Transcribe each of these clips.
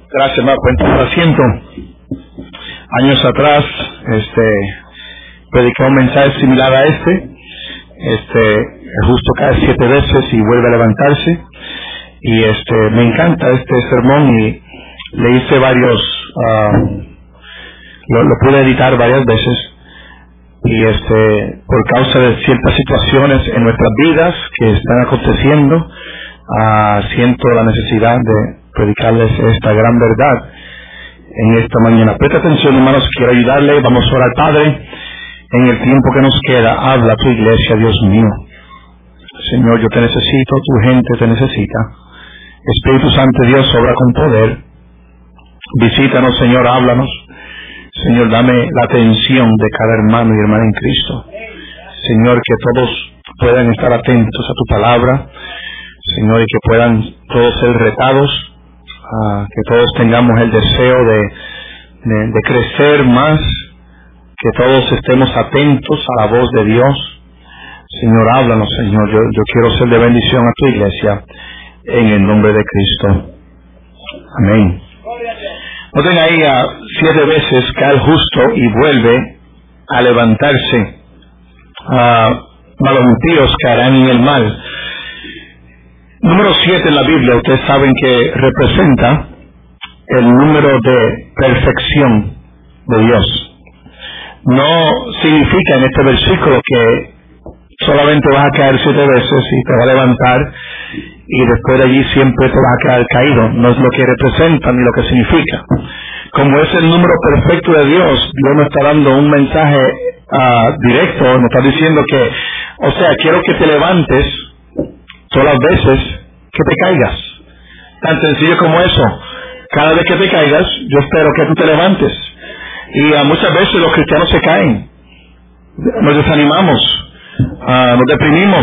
Gracias, hermano. Cuenta por asiento. Años atrás, prediqué un mensaje similar a este. El justo cae 7 veces y vuelve a levantarse. Y me encanta este sermón y le hice varios, lo pude editar varias veces. Y por causa de ciertas situaciones en nuestras vidas que están aconteciendo, siento la necesidad de predicarles esta gran verdad en esta mañana. Presta atención, hermanos, quiero ayudarle. Vamos a orar. Padre, en el tiempo que nos queda, habla a tu iglesia, Dios mío. Señor, yo te necesito, tu gente te necesita. Espíritu Santo, Dios, obra con poder. Visítanos, Señor, háblanos. Señor, dame la atención de cada hermano y hermana en Cristo. Señor, que todos puedan estar atentos a tu palabra. Señor, y que puedan todos ser retados, que todos tengamos el deseo de crecer más, que todos estemos atentos a la voz de Dios. Señor, háblanos, Señor. Yo quiero ser de bendición a tu iglesia, en el nombre de Cristo. Amén. Noten ahí 7 veces cae el justo y vuelve a levantarse. Los impíos caerán en el mal. Número 7 en la Biblia, ustedes saben que representa el número de perfección de Dios. No significa en este versículo que solamente vas a caer 7 veces y te vas a levantar y después de allí siempre te vas a quedar caído. No es lo que representa ni lo que significa. Como es el número perfecto de Dios, Dios nos está dando un mensaje directo, nos está diciendo que, o sea, quiero que te levantes todas las veces que te caigas. Tan sencillo como eso. Cada vez que te caigas, yo espero que tú te levantes. Y muchas veces los cristianos se caen. Nos desanimamos. Nos deprimimos.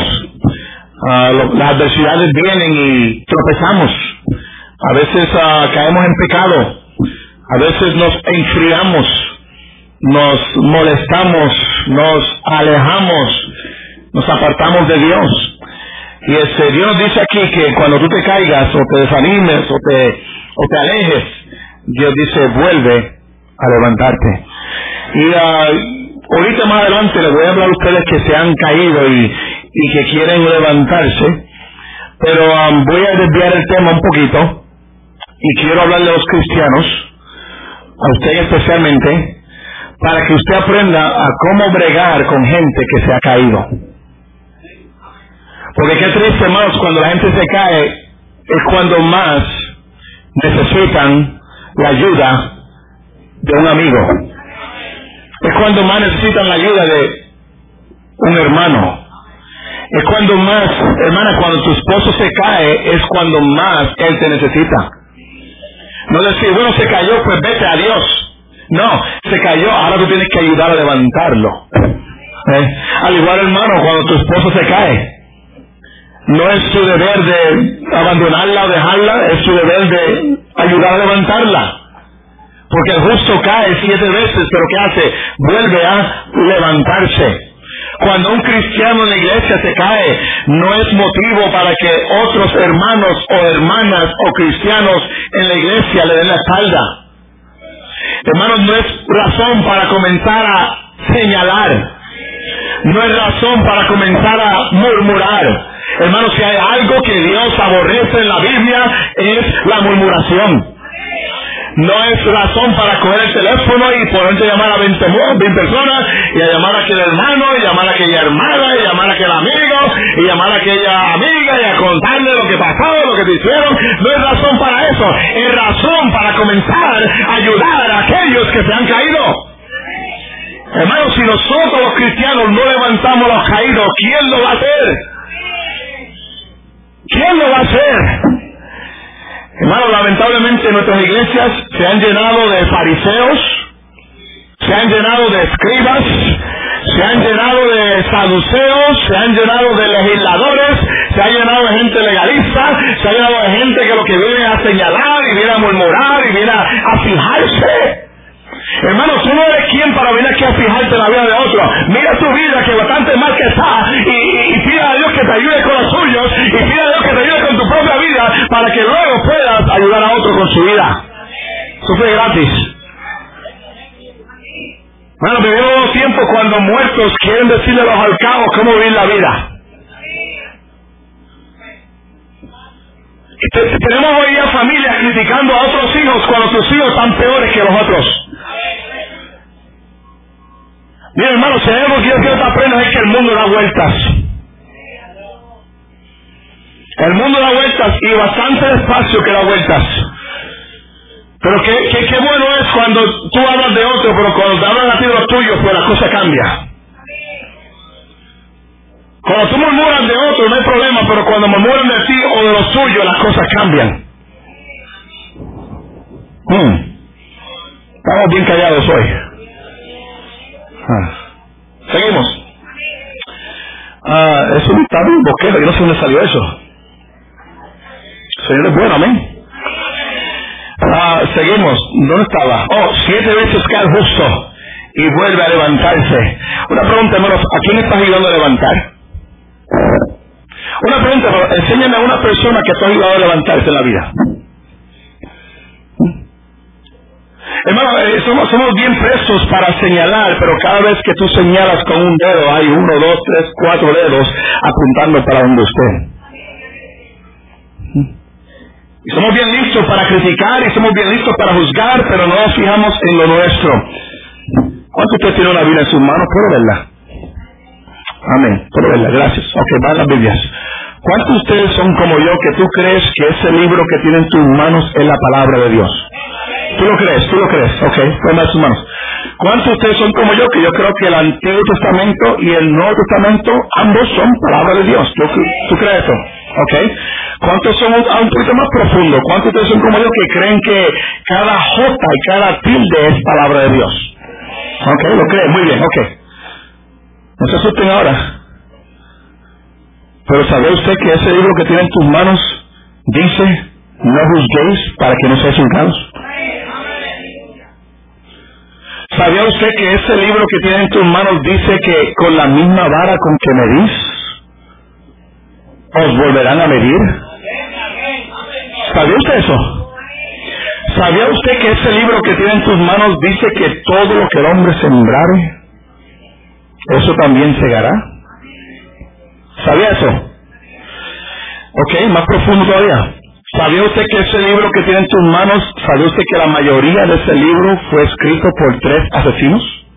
Las adversidades vienen y tropezamos. A veces caemos en pecado. A veces nos enfriamos. Nos molestamos. Nos alejamos. Nos apartamos de Dios. Y Dios nos dice aquí que cuando tú te caigas o te desanimes o te alejes, Dios dice vuelve a levantarte. Y ahorita más adelante les voy a hablar a ustedes que se han caído y que quieren levantarse, pero voy a desviar el tema un poquito y quiero hablarle a los cristianos, a usted especialmente, para que usted aprenda a cómo bregar con gente que se ha caído. Porque qué triste, hermanos, cuando la gente se cae, es cuando más necesitan la ayuda de un amigo. Es cuando más necesitan la ayuda de un hermano. Es cuando más, hermana, cuando tu esposo se cae, es cuando más él te necesita. No decir, bueno, se cayó, pues vete a Dios. No, se cayó, ahora tú tienes que ayudar a levantarlo. Al igual, hermano, cuando tu esposo se cae, no es su deber de abandonarla o dejarla, es su deber de ayudar a levantarla. Porque el justo cae 7 veces, pero ¿qué hace? Vuelve a levantarse. Cuando un cristiano en la iglesia se cae, no es motivo para que otros hermanos o hermanas o cristianos en la iglesia le den la espalda. Hermanos, no es razón para comenzar a señalar. No es razón para comenzar a murmurar. Hermanos, si hay algo que Dios aborrece en la Biblia es la murmuración. No es razón para coger el teléfono y ponerte a llamar a 20 personas y a llamar a aquel hermano y llamar a aquella hermana y llamar a aquel amigo y llamar a aquella amiga y a contarle lo que pasó, lo que te hicieron. No es razón para eso. Es razón para comenzar a ayudar a aquellos que se han caído. Hermanos, si nosotros los cristianos no levantamos a los caídos, ¿quién lo va a hacer? ¿Quién lo va a hacer? Hermanos, lamentablemente nuestras iglesias se han llenado de fariseos, se han llenado de escribas, se han llenado de saduceos, se han llenado de legisladores, se ha llenado de gente legalista, se ha llenado de gente que lo que viene a señalar y viene a murmurar y viene a fijarse. Hermanos, tú no eres quien para venir aquí a fijarte en la vida de otro. Mira tu vida, que bastante mal que está, y pida a Dios que te ayude con los suyos, y pida a Dios que te ayude con tu propia vida, para que luego puedas ayudar a otro con su vida. Eso fue gratis. Bueno, vivimos tiempo cuando muertos quieren decirle a los alcanos cómo vivir la vida. Tenemos hoy día familias criticando a otros hijos cuando sus hijos están peores que los otros. Mira, hermano, si hay algo que yo quiero que aprendas es que el mundo da vueltas. El mundo da vueltas y bastante despacio que da vueltas. Pero qué bueno es cuando tú hablas de otro, pero cuando te hablan a ti de los tuyos, pues la cosa cambia. Cuando tú murmuras de otro no hay problema, pero cuando murmuran de ti o de los tuyos, las cosas cambian. Estamos bien callados hoy. Seguimos. Eso está bien boquero, yo no sé dónde salió eso. Señor es bueno, amén. Seguimos. ¿Dónde estaba? 7 veces cae el justo y vuelve a levantarse. Una pregunta, hermanos, ¿a quién estás ayudando a levantar? Una pregunta, hermano, enséñame a una persona que te ha ayudado a levantarse en la vida. Hermano, somos bien prestos para señalar, pero cada vez que tú señalas con un dedo, hay 1, 2, 3, 4 dedos apuntando para donde usted. Y somos bien listos para criticar y somos bien listos para juzgar, pero no nos fijamos en lo nuestro. ¿Cuánto usted tiene una Biblia en sus manos? ¿Puedo verla? Amén. ¿Puedo verla? Gracias. Ok, van las Biblias. ¿Cuántos de ustedes son como yo que tú crees que ese libro que tiene en tus manos es la palabra de Dios? ¿Tú lo crees? ¿Tú lo crees? Ok, ponme sus manos. ¿Cuántos de ustedes son como yo que yo creo que el Antiguo Testamento y el Nuevo Testamento ambos son palabra de Dios? ¿Tú crees eso? Ok. ¿Cuántos son un poquito más profundo? ¿Cuántos de ustedes son como yo que creen que cada jota y cada tilde es palabra de Dios? Ok, lo creen, muy bien, ok. No se asusten ahora. Pero ¿sabe usted que ese libro que tiene en tus manos dice, no juzguéis para que no seáis juzgados? ¿Sabía usted que ese libro que tiene en tus manos dice que con la misma vara con que medís, os volverán a medir? ¿Sabía usted eso? ¿Sabía usted que ese libro que tiene en tus manos dice que todo lo que el hombre sembrare, eso también segará? ¿Sabía eso? Ok, más profundo todavía. ¿Sabía usted que ese libro que tiene en tus manos, sabía usted que la mayoría de ese libro fue escrito por 3 asesinos?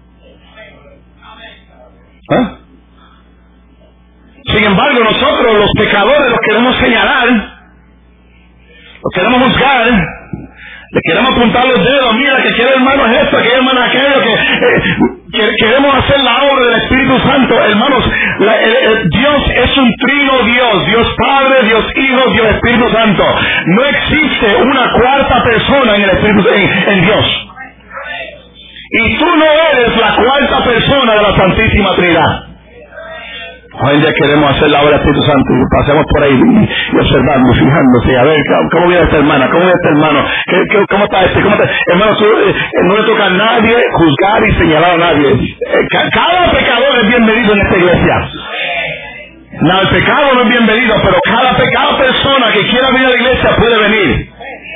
Sin embargo, nosotros los pecadores los queremos señalar, los queremos juzgar, le queremos apuntar los dedos, mira que aquel hermano es esto, aquel hermano es aquello, que queremos hacer la obra del Espíritu Santo. Hermanos, Dios es un trino Dios, Dios Padre, Dios Hijo, Dios Espíritu Santo. No existe una cuarta persona en el Espíritu, en Dios. Y tú no eres la cuarta persona de la Santísima Trinidad. Hoy en día queremos hacer la obra del Espíritu Santo y pasemos por ahí y observando, fijándose, a ver, ¿cómo viene esta hermana? ¿Cómo viene este hermano? ¿Cómo está este? Hermano, no le toca a nadie juzgar y señalar a nadie. Cada pecador es bienvenido en esta iglesia. No, el pecado no es bienvenido, pero cada persona que quiera venir a la iglesia puede venir.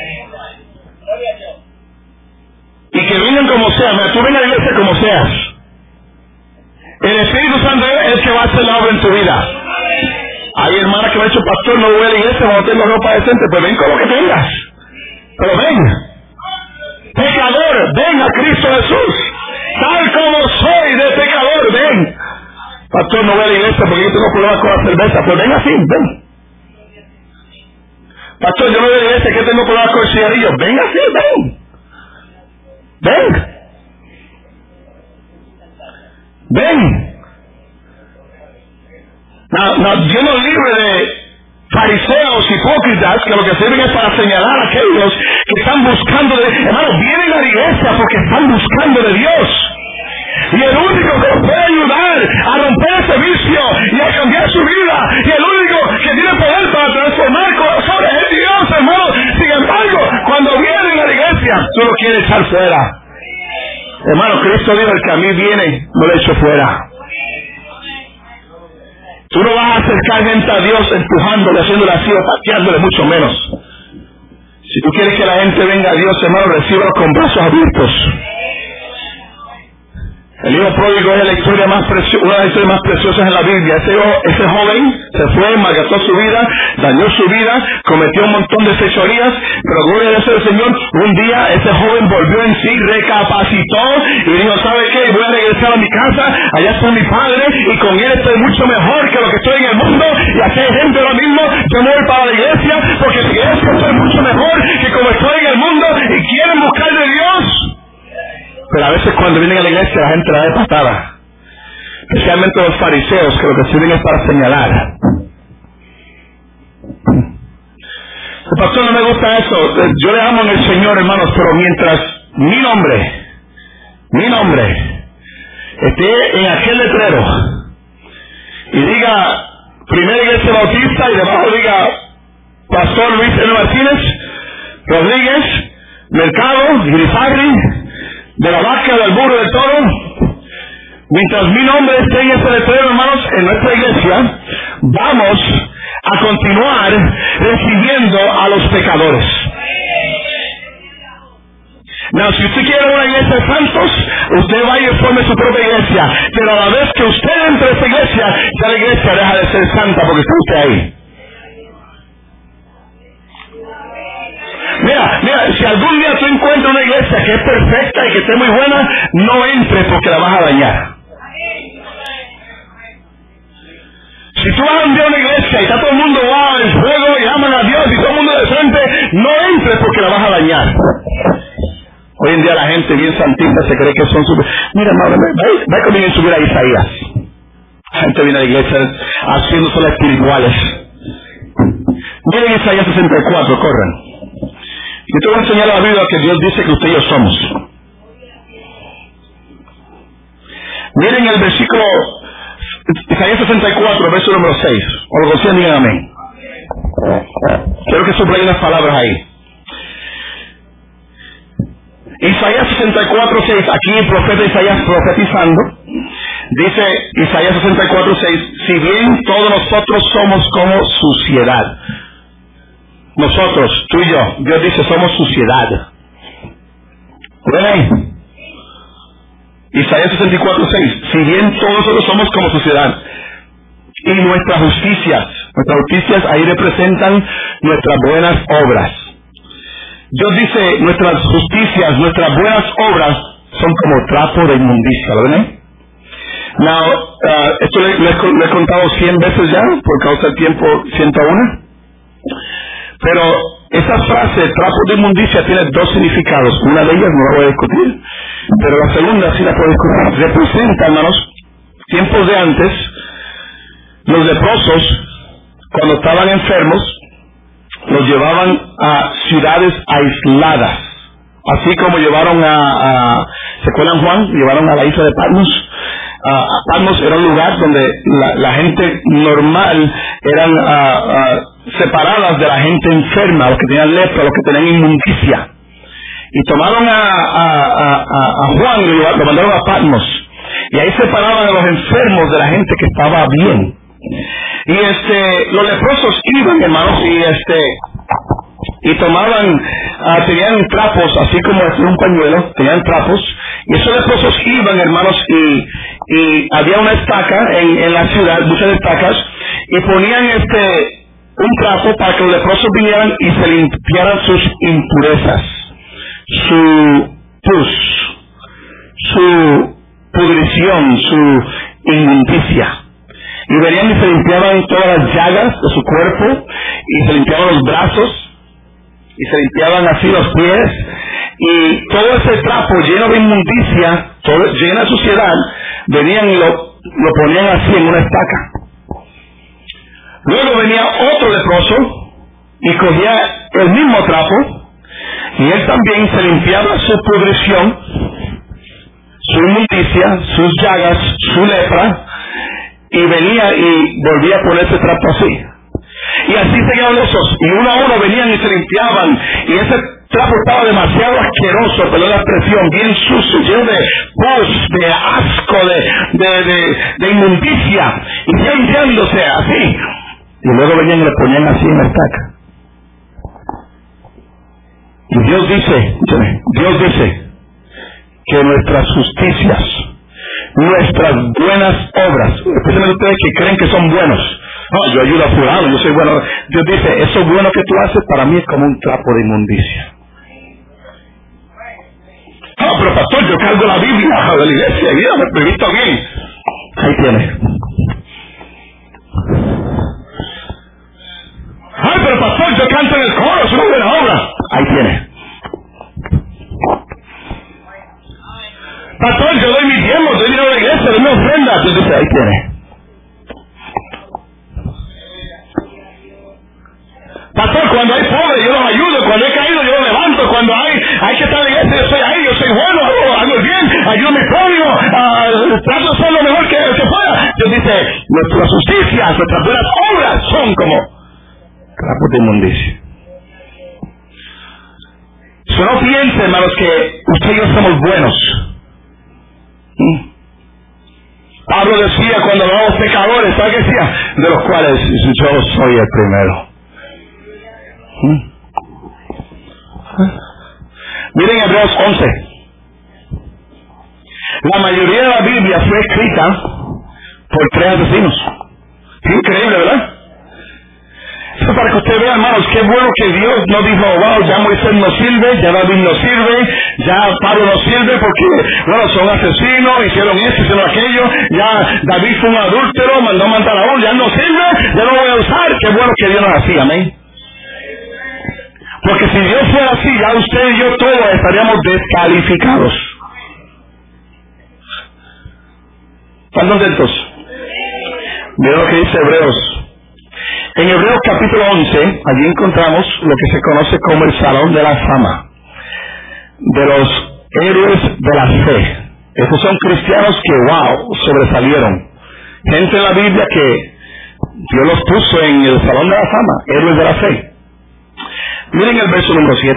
Y que vengan como sean, tú ven a la iglesia como seas. El Espíritu Santo es el que va a hacer la obra en tu vida. Hay hermanas que me han dicho, pastor, no voy a la iglesia cuando tengo ropa decente. Pues ven con lo que tengas. Pero ven. Pecador, ven a Cristo Jesús. Tal como soy de pecador, ven. Pastor, no voy a la iglesia porque yo tengo problemas con la cerveza. Pues ven así, ven. Pastor, yo no voy a la iglesia que tengo problemas con el cigarrillo. Ven así, ven. Ven. Ven. Dios nos libre de fariseos, hipócritas, que lo que sirven es para señalar a aquellos que están buscando de... Hermanos, vienen a la iglesia porque están buscando de Dios. Y el único que los puede ayudar a romper ese vicio y a cambiar su vida, y el único que tiene poder para transformar corazones es Dios, hermanos. Sin embargo, cuando vienen a la iglesia, tú lo quieres echar fuera. Hermano, Cristo dijo, el que a mí viene, no lo echo fuera. Tú no vas a acercar gente a Dios empujándole, haciéndole así o pateándole, mucho menos. Si tú quieres que la gente venga a Dios, hermano, recíbalo con brazos abiertos. El hijo pródigo es la historia más una de las historias más preciosas en la Biblia. Ese joven se fue, malgastó su vida, dañó su vida, cometió un montón de fechorías, pero gloria a Dios, Señor, un día ese joven volvió en sí, recapacitó y dijo, ¿sabe qué? Voy a regresar a mi casa, allá está mi padre y con él estoy mucho mejor que lo que estoy en el mundo, y aquí hay gente ahora mismo, yo me voy para la iglesia porque en la iglesia estoy mucho mejor que como estoy en el mundo, y quieren buscar de Dios. Pero a veces cuando vienen a la iglesia la gente la da de patada. Especialmente los fariseos, que lo que sirven es para señalar. El pastor, no me gusta eso. Yo le amo en el Señor, hermanos, pero mientras mi nombre esté en aquel letrero y diga Primera Iglesia Bautista y debajo diga Pastor Luis N. Martínez Rodríguez, Mercado, Grisarri, de la vaca, del burro, del toro, mientras mi nombre esté en ese letrero, hermanos, en nuestra iglesia, vamos a continuar recibiendo a los pecadores. No, si usted quiere una iglesia de santos, usted vaya y forme su propia iglesia, pero a la vez que usted entre a esa iglesia, ya la iglesia deja de ser santa porque está usted ahí. Mira, si algún día tú encuentras una iglesia que es perfecta y que esté muy buena, no entres porque la vas a dañar. Si tú vas a un día a una iglesia y está todo el mundo en fuego y aman a Dios y todo el mundo de frente, no entres porque la vas a dañar. Hoy en día la gente bien santista se cree que son super... Mira, hermano, ve conmigo y subir a Isaías. La gente viene a la iglesia haciéndose las espirituales. Miren Isaías 64, corran. Yo te voy a enseñar la Biblia que Dios dice que usted y yo somos. Miren el versículo Isaías 64, verso número 6. O lo conocían, digan amén. Quiero que subrayen las palabras ahí. Isaías 64, 6. Aquí el profeta Isaías profetizando. Dice Isaías 64, 6. Si bien todos nosotros somos como suciedad. Nosotros, tú y yo, Dios dice somos suciedad. ¿Ven ahí? Isaías 64, 6. Si bien todos nosotros somos como suciedad, y nuestras justicias ahí representan nuestras buenas obras. Dios dice nuestras justicias, nuestras buenas obras son como trapo de inmundicia. ¿Lo ven ahí? Esto lo he contado 100 veces ya, por causa del tiempo 101. Pero esa frase, trapo de inmundicia, tiene dos significados. Una de ellas no la voy a discutir, pero la segunda sí la puedo discutir. Representa, hermanos, tiempos de antes, los leprosos, cuando estaban enfermos, los llevaban a ciudades aisladas. Así como llevaron ¿se acuerdan, Juan? Llevaron a la isla de Patmos. Patmos era un lugar donde la gente normal eran separadas de la gente enferma, los que tenían lepra, los que tenían inmundicia. Y tomaron a Juan y lo mandaron a Patmos. Y ahí separaban a los enfermos de la gente que estaba bien. Y los leprosos iban, hermanos, y tomaban, tenían trapos, así como un pañuelo, tenían trapos, y esos leprosos iban, hermanos, y había una estaca en la ciudad, muchas estacas, y ponían un trapo para que los leprosos vinieran y se limpiaran sus impurezas, su pus, su pudrición, su inmundicia. Y venían y se limpiaban todas las llagas de su cuerpo, y se limpiaban los brazos, y se limpiaban así los pies, y todo ese trapo lleno de inmundicia, lleno de suciedad, venían y lo ponían así en una estaca. Luego venía otro leproso y cogía el mismo trapo, y él también se limpiaba su pudrición, su inmundicia, sus llagas, su lepra, y venía y volvía a poner ese trapo así. Y así seguían esos, y uno a uno venían y se limpiaban, y ese trapo estaba demasiado asqueroso, perdón la expresión, bien sucio, lleno de pus, de asco, de inmundicia, y ya limpiándose así. Y luego venían y le ponían así en la estaca. Y Dios dice que nuestras justicias, nuestras buenas obras, especialmente ustedes que creen que son buenos, no, yo ayudo a fulano, yo soy bueno, Dios dice, eso bueno que tú haces para mí es como un trapo de inmundicia. No, pero pastor, yo cargo la Biblia de la iglesia, mira, me he visto bien. Ahí tiene. Ay, pero pastor, yo canto en el coro, es una buena obra. Ahí tiene. Pastor, yo doy mi tiempo, doy dinero a la iglesia, doy mi ofrenda. Entonces, ahí tiene. Pastor, cuando hay pobres, yo los ayudo. Cuando he caído, yo los levanto. Cuando hay que estar en la iglesia, yo estoy ahí. Yo soy bueno, hago el bien, ayudo a mi prójimo, trato de hacer lo mejor que pueda. Dios dice, nuestras justicias, nuestras buenas obras son como trapos de inmundicia. No piensen, hermanos, que usted y yo somos buenos. Pablo decía cuando hablábamos pecadores, ¿sabe qué decía? De los cuales yo soy el primero. Miren Hebreos 11. La mayoría de la Biblia fue escrita por 3 asesinos. Increíble, ¿verdad? Eso para que usted vea, hermanos, qué bueno que Dios no dijo, wow, ya Moisés no sirve, ya David no sirve, ya Pablo no sirve porque, bueno, son asesinos, hicieron esto, hicieron aquello, ya David fue un adúltero, mandó matar a uno, ya no sirve, ya no voy a usar. Qué bueno que Dios nos hacía, amén. Porque si Dios fuera así, ya usted y yo todos estaríamos descalificados. ¿Están contentos? Miren lo que dice Hebreos. En Hebreos capítulo 11, allí encontramos lo que se conoce como el Salón de la Fama de los héroes de la fe. Estos son cristianos que, wow, sobresalieron. Gente en la Biblia que Dios los puso en el Salón de la Fama, héroes de la fe. Miren el verso número 7.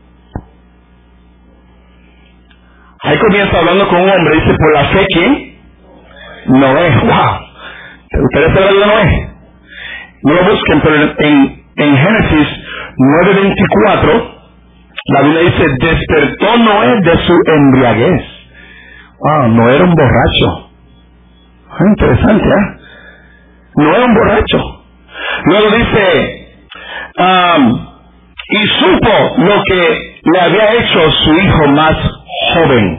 Ahí comienza hablando con un hombre, dice, por la fe, ¿quién? Noé. Wow. ¿Ustedes saben de Noé? No lo busquen, pero en Génesis 9:24, la Biblia dice, despertó Noé de su embriaguez. Wow, Noé era un borracho. Interesante, ¿eh? Noé era un borracho. Luego dice, y supo lo que le había hecho su hijo más joven.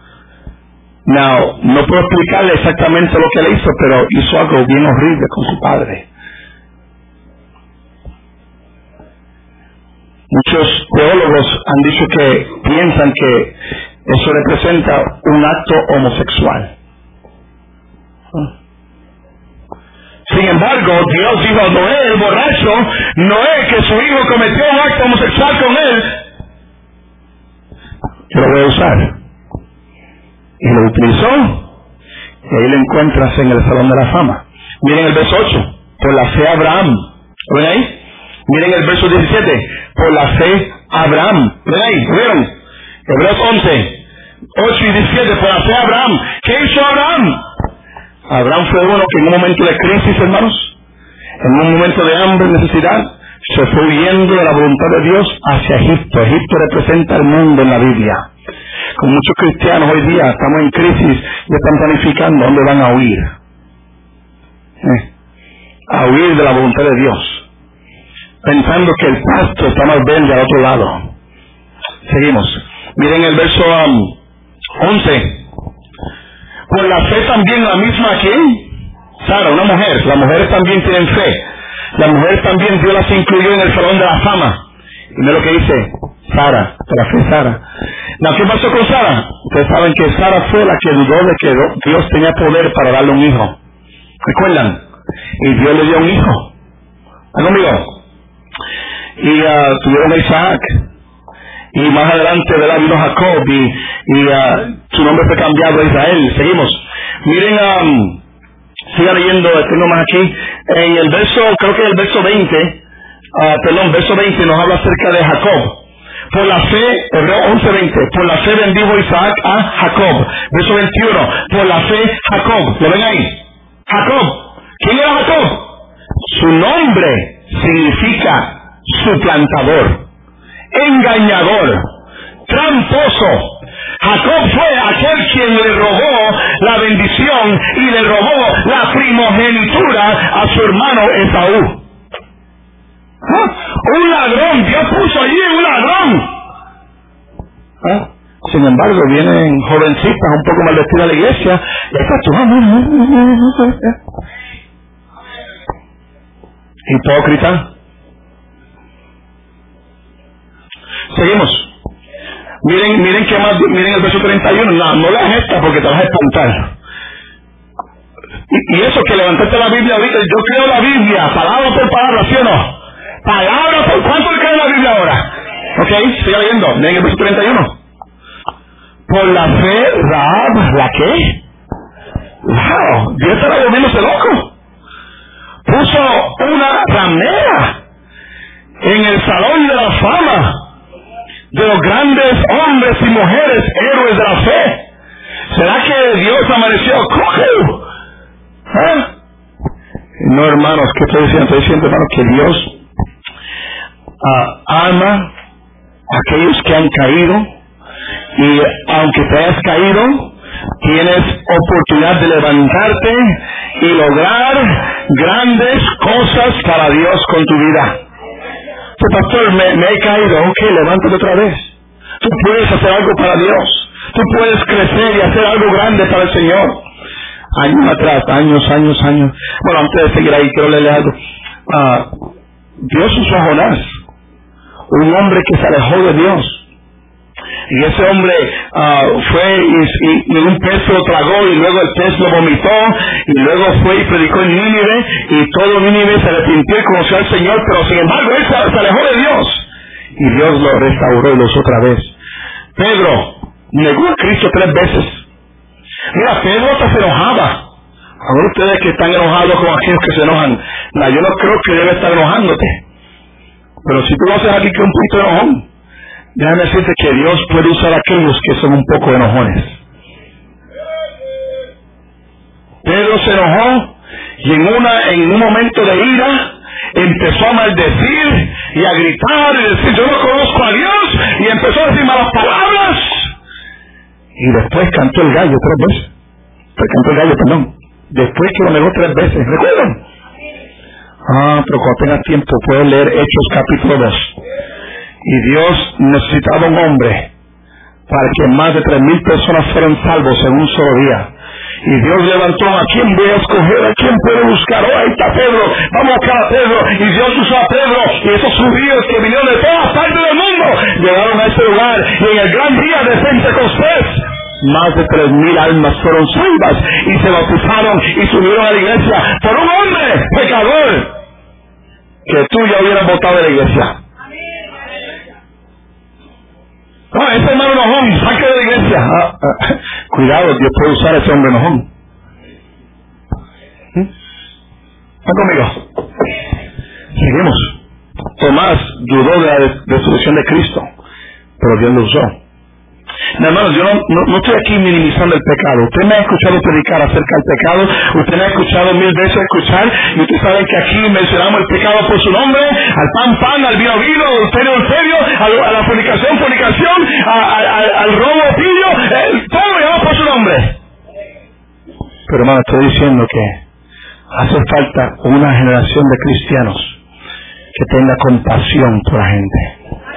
No puedo explicarle exactamente lo que le hizo, pero hizo algo bien horrible con su padre. Muchos teólogos han dicho que piensan que eso representa un acto homosexual. Sin embargo, Dios dijo a Noé, el borracho, Noé, que su hijo cometió un acto homosexual con él, yo lo voy a usar. Y lo utilizó, y ahí lo encuentras en el Salón de la Fama. Miren el verso 8, por la fe Abraham. ¿Ven ahí? Miren el verso 17, por la fe Abraham. ¿Ven ahí? ¿Vieron? Hebreos 11, 8 y 17, por la fe Abraham. ¿Qué hizo Abraham? Abraham fue uno que en un momento de crisis, hermanos, en un momento de hambre, necesidad, se fue huyendo de la voluntad de Dios hacia Egipto. Egipto representa el mundo en la Biblia. Con muchos cristianos hoy día estamos en crisis y están planificando dónde van a huir. A huir de la voluntad de Dios, pensando que el pasto está más verde al otro lado. Seguimos. Miren el verso 11. Por la fe también la misma, ¿quién? Sara, una mujer. Las mujeres también tienen fe. Las mujeres también Dios las incluyó en el Salón de la Fama. Y mira lo que dice Sara, por la fe Sara. ¿Qué pasó con Sara? Ustedes saben que Sara fue la que dudó de que Dios tenía poder para darle un hijo. ¿Recuerdan? Y Dios le dio un hijo. ¿Están conmigo? Y tuvieron a Isaac. Y más adelante de la vino Jacob y su nombre fue cambiado a Israel. Seguimos. Miren, siga leyendo, tengo más aquí. En el verso, creo que el verso 20, verso 20 nos habla acerca de Jacob. Por la fe, Hebreos 11:20, por la fe bendijo Isaac a Jacob. Verso 21, por la fe Jacob. ¿Lo ven ahí? Jacob. ¿Quién era Jacob? Su nombre significa suplantador. engañador, tramposo. Jacob fue aquel quien le robó la bendición y le robó la primogenitura a su hermano Esaú. Un ladrón, Dios puso allí un ladrón. Sin embargo, vienen jovencitas un poco mal vestidas a la iglesia y estás tú. Hipócrita. Seguimos. Miren que más, miren el verso 31. No leas esta porque te vas a espantar. Y eso que levantaste la Biblia ahorita, yo creo la Biblia, palabra por palabra, ¿sí o no? Palabra por, ¿cuánto le cree la Biblia ahora? Ok, sigue leyendo, miren el verso 31. Por la fe, Rahab, ¿la qué? Wow, Dios estaba volviéndose loco. Puso una ramera en el salón de la fama de los grandes hombres y mujeres héroes de la fe. ¿Será que Dios amaneció? ¡Cógelo! No, hermanos, ¿qué estoy diciendo? Estoy diciendo, hermanos, que Dios ama a aquellos que han caído, y aunque te hayas caído, tienes oportunidad de levantarte y lograr grandes cosas para Dios con tu vida. Pastor, me he caído. Ok, levántate otra vez. Tú puedes hacer algo para Dios. Tú puedes crecer y hacer algo grande para el Señor. Años atrás, años. Bueno, antes de seguir ahí, quiero leerle algo. Dios usó a Jonás, un hombre que se alejó de Dios. Y ese hombre fue y un pez lo tragó, y luego el pez lo vomitó, y luego fue y predicó en Nínive, y todo Nínive se arrepintió y conoció al Señor, pero sin embargo él se alejó de Dios. Y Dios lo restauró y lo usó otra vez. Pedro negó a Cristo 3 veces. Mira, Pedro hasta se enojaba. Ahora ustedes que están enojados con aquellos que se enojan, yo no creo que debe estar enojándote. Pero si tú lo haces aquí que un poquito enojón, déjame decirte que Dios puede usar a aquellos que son un poco enojones. Pedro se enojó y en un momento de ira empezó a maldecir y a gritar y decir: yo no conozco a Dios, y empezó a decir malas palabras. Y después cantó el gallo 3 veces. Después que lo negó 3 veces. ¿Recuerdan? Pero cuando tengas tiempo puedes leer Hechos capítulo 2. Y Dios necesitaba un hombre para que más de 3,000 personas fueran salvos en un solo día. Y Dios levantó: ¿a quién voy a escoger? ¿A quién puedo buscar? Oh, ahí está Pedro, vamos a buscar a Pedro. Y Dios usó a Pedro, y esos judíos que vinieron de todas partes del mundo llegaron a ese lugar, y en el gran día de Pentecostés más de 3,000 almas fueron salvas y se bautizaron y se unieron a la iglesia por un hombre pecador que tú ya hubieras votado de la iglesia. Ese hermano enojón, saque de la iglesia. Cuidado, Dios puede usar a ese hombre enojón. ¿Están conmigo? Seguimos. Tomás dudó de la resurrección de Cristo, pero Dios lo usó. No, hermanos, yo no estoy aquí minimizando el pecado. Usted me ha escuchado predicar acerca del pecado, usted me ha escuchado 1000 veces escuchar, y ustedes saben que aquí mencionamos el pecado por su nombre: al pan, al vino, adulterio, a la fornicación, al robo, pillo, todo lo llamamos por su nombre. Pero hermano, estoy diciendo que hace falta una generación de cristianos que tenga compasión por la gente.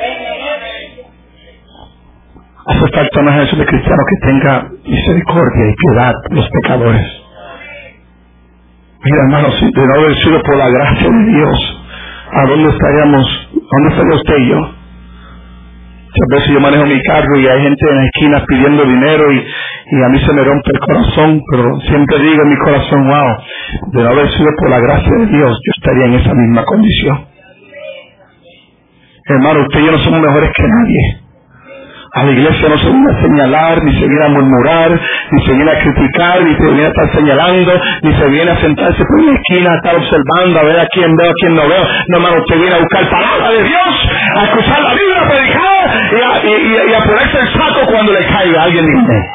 Hace falta una generación de cristianos que tenga misericordia y piedad por los pecadores. Mira, hermanos, si de no haber sido por la gracia de Dios, ¿a dónde estaríamos? ¿Dónde estaría usted y yo? Muchas veces yo manejo mi carro y hay gente en la esquina pidiendo dinero, y a mí se me rompe el corazón, pero siempre digo en mi corazón: wow, de no haber sido por la gracia de Dios, yo estaría en esa misma condición. Hermano, usted y yo no somos mejores que nadie. A la iglesia no se viene a señalar, ni se viene a murmurar, ni se viene a criticar, ni se viene a estar señalando, ni se viene a sentarse por una esquina a estar observando, a ver a quién veo, a quién no veo. No, hermano, usted viene a buscar palabra de Dios, a escuchar la Biblia predicada, y a ponerse el saco cuando le caiga. Alguien dice: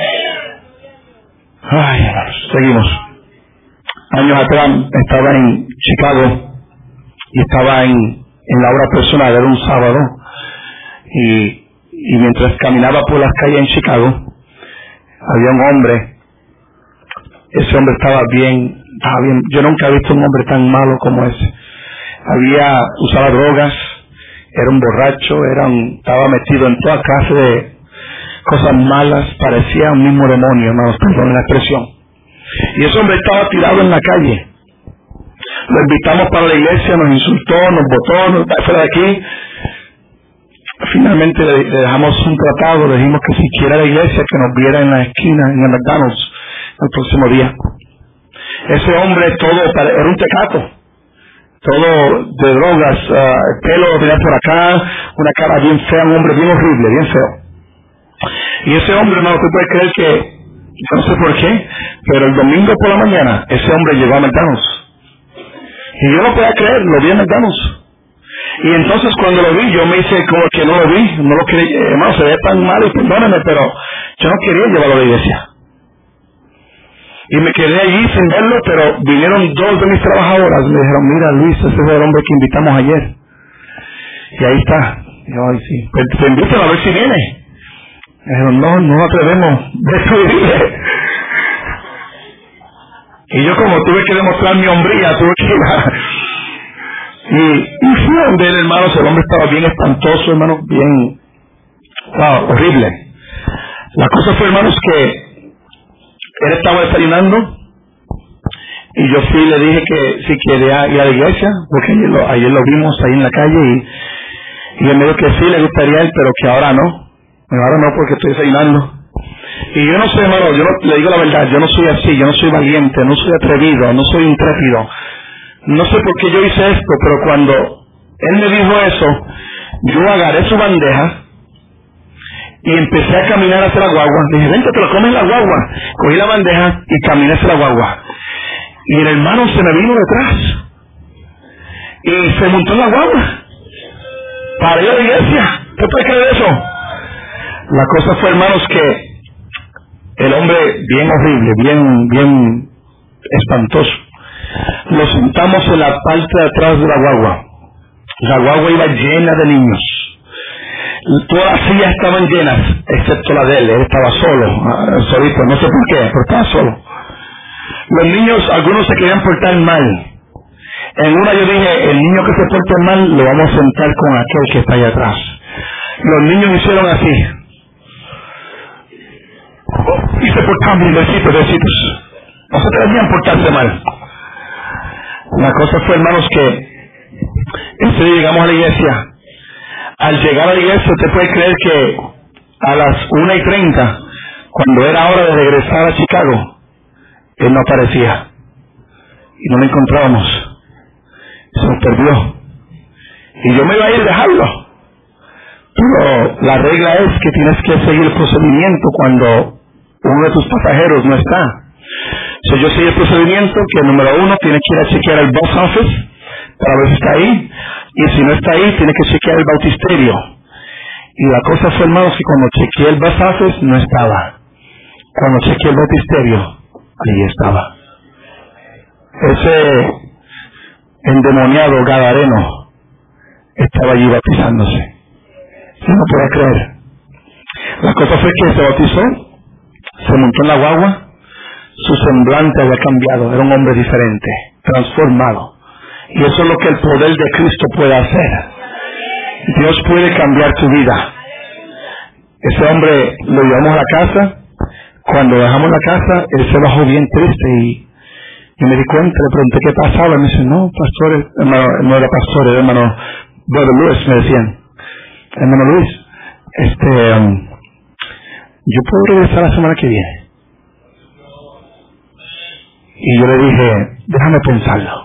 ay, hermanos, seguimos. Años atrás estaba en Chicago, y estaba en la hora personal, era un sábado. Y mientras caminaba por las calles en Chicago, había un hombre. Ese hombre estaba bien. Yo nunca he visto un hombre tan malo como ese. Usaba drogas, era un borracho, estaba metido en toda clase de cosas malas, parecía un mismo demonio, hermanos, perdón la expresión. Y ese hombre estaba tirado en la calle. Lo invitamos para la iglesia, nos insultó, nos botó, nos fuera de aquí. Finalmente le dejamos un tratado, le dijimos que si quiere a la iglesia, que nos viera en la esquina, en el McDonald's, el próximo día. Ese hombre era un tecato, todo de drogas, el pelo venía por acá, una cara bien fea, un hombre bien horrible, bien feo. Y ese hombre, hermano, tú puedes creer que, yo no sé por qué, pero el domingo por la mañana, ese hombre llegó a McDonald's. Y yo no podía creer, lo vi en McDonald's. Y entonces cuando lo vi, yo me hice como que no lo vi, no lo quería, hermano, se ve tan mal y perdóname, pero yo no quería llevarlo a la iglesia. Y me quedé allí sin verlo, pero vinieron dos de mis trabajadoras, me dijeron, mira Luis, ese es el hombre que invitamos ayer. Y ahí está. Y yo, ay sí, pues te invito a ver si viene. Me dijeron, no nos atrevemos, y yo como tuve que demostrar mi hombría, tuve que ir y fui donde él, hermanos, el hombre estaba bien espantoso, hermanos, bien, wow, horrible. La cosa fue, hermanos, que él estaba desayunando y yo fui y le dije que si quería ir a la iglesia, porque ayer lo vimos ahí en la calle y él me dijo que sí, le gustaría él, pero que ahora no. Ahora no, porque estoy desayunando. Y yo no soy, hermano, yo no, le digo la verdad, yo no soy así, yo no soy valiente, no soy atrevido, no soy intrépido. No sé por qué yo hice esto, pero cuando él me dijo eso, yo agarré su bandeja y empecé a caminar hacia la guagua. Le dije, vente, te lo comes en la guagua. Cogí la bandeja y caminé hacia la guagua. Y el hermano se me vino detrás y se montó en la guagua para ir a la iglesia. ¿Usted puede creer eso? La cosa fue, hermanos, que el hombre bien horrible, bien espantoso. Lo sentamos en la parte de atrás de la guagua. La guagua iba llena de niños. Todas las sillas estaban llenas, excepto la de él. Él estaba solo, solito, no sé por qué, pero estaba solo. Los niños, algunos se querían portar mal. En una yo dije, el niño que se porte mal lo vamos a sentar con aquel que está allá atrás. Los niños hicieron así. Y se portaban bien, besitos. No se atrevían portarse mal. La cosa fue, hermanos, que ese día llegamos a la iglesia. Al llegar a la iglesia, usted puede creer que a las 1:30, cuando era hora de regresar a Chicago, él no aparecía. Y no lo encontrábamos. Se nos perdió. Y yo me iba a ir a dejarlo. Pero la regla es que tienes que seguir el procedimiento cuando uno de tus pasajeros no está. So, yo seguí el procedimiento que, número 1, tienes que ir a chequear el bus office para ver si está ahí. Y si no está ahí, tienes que chequear el bautisterio. Y la cosa fue, hermanos, que cuando chequeé el bus office, no estaba. Cuando chequeé el bautisterio, ahí estaba. Ese endemoniado gadareno estaba allí bautizándose. Yo no podía creer. La cosa fue que se bautizó, se montó en la guagua, su semblante había cambiado, era un hombre diferente, transformado. Y eso es lo que el poder de Cristo puede hacer. Dios puede cambiar tu vida. Ese hombre lo llevamos a la casa. Cuando dejamos la casa, él se bajó bien triste y me di cuenta, le pregunté qué pasaba. Y me dice, no, pastor, hermano, no era pastor, era hermano Brother Luis, me decían. Hermano Luis, yo puedo regresar la semana que viene. Y yo le dije, déjame pensarlo.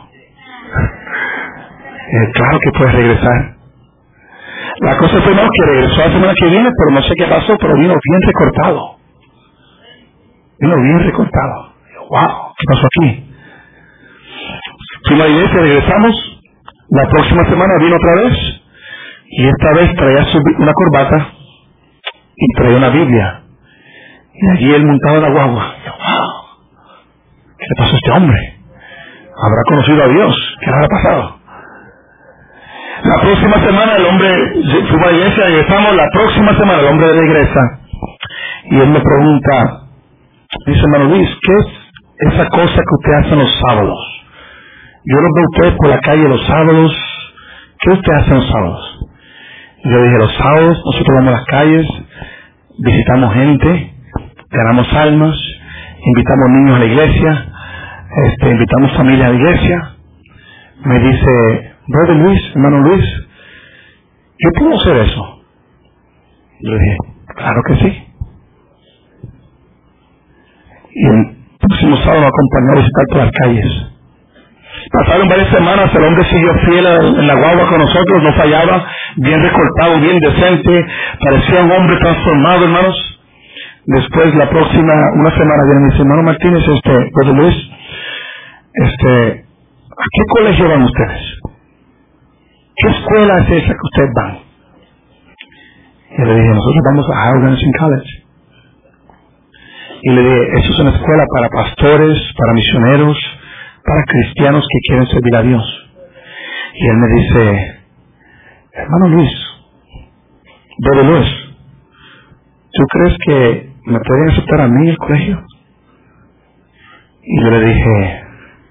Claro que puedes regresar. La cosa fue, no, que regresó la semana que viene, pero no sé qué pasó, pero vino bien recortado. Vino bien recortado. Wow, ¿qué pasó aquí? Fuimos a la iglesia, regresamos. La próxima semana vino otra vez. Y esta vez traía una corbata y traía una Biblia. Y allí él montado en la guagua. Wow, ¿qué le pasó a este hombre? ¿Habrá conocido a Dios? ¿Qué le habrá pasado? La próxima semana el hombre fue a la iglesia, regresamos, la próxima semana el hombre regresa y él me pregunta, dice, hermano Luis, ¿qué es esa cosa que usted hace los sábados? Yo lo veo a usted por la calle los sábados, ¿qué usted hace los sábados? Y yo dije, los sábados nosotros vamos a las calles, visitamos gente, ganamos almas, invitamos niños a la iglesia, invitamos familia a la iglesia. Me dice, brother Luis, hermano Luis, ¿yo puedo hacer eso? Yo dije, claro que sí. Y el próximo sábado me acompañó a visitar por las calles. Pasaron varias semanas, el hombre siguió fiel en la guagua con nosotros, no fallaba, bien recortado, bien decente, parecía un hombre transformado, hermanos. Después, una semana, viene y me dice, hermano Martínez, brother Luis, ¿a qué colegio van ustedes? ¿Qué escuela es esa que ustedes van? Y le dije, nosotros vamos a Howard College. Y le dije, eso es una escuela para pastores, para misioneros, para cristianos que quieren servir a Dios. Y él me dice, hermano Luis, brother Luis, ¿tú crees que me pueden aceptar a mí en el colegio? Y yo le dije,